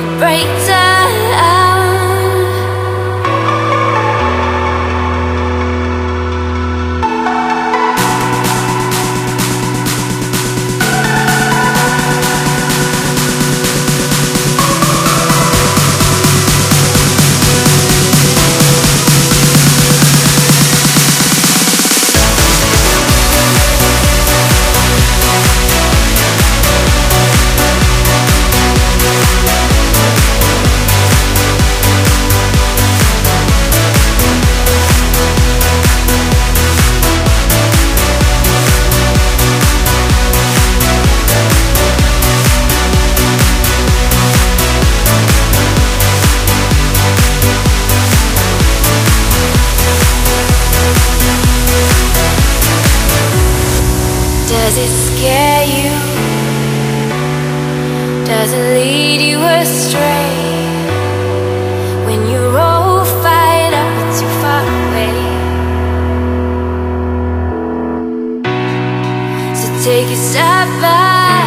break down. Does it scare you? Does it lead you astray? When you're all fired up but too far away. So take a step back,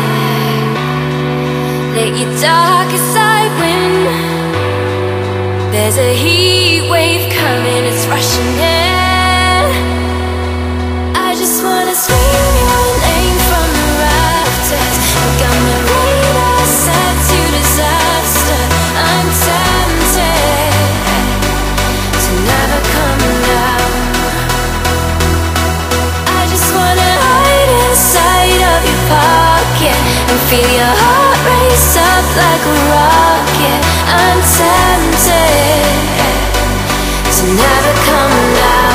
let your darker side win. There's a heat wave coming, it's rushing in. I just wanna scream your name from the rafters. I got my radar set to disaster. I'm tempted to never come down. I just wanna hide inside of your pocket and feel your heart race up like a rocket. I'm tempted to never come down.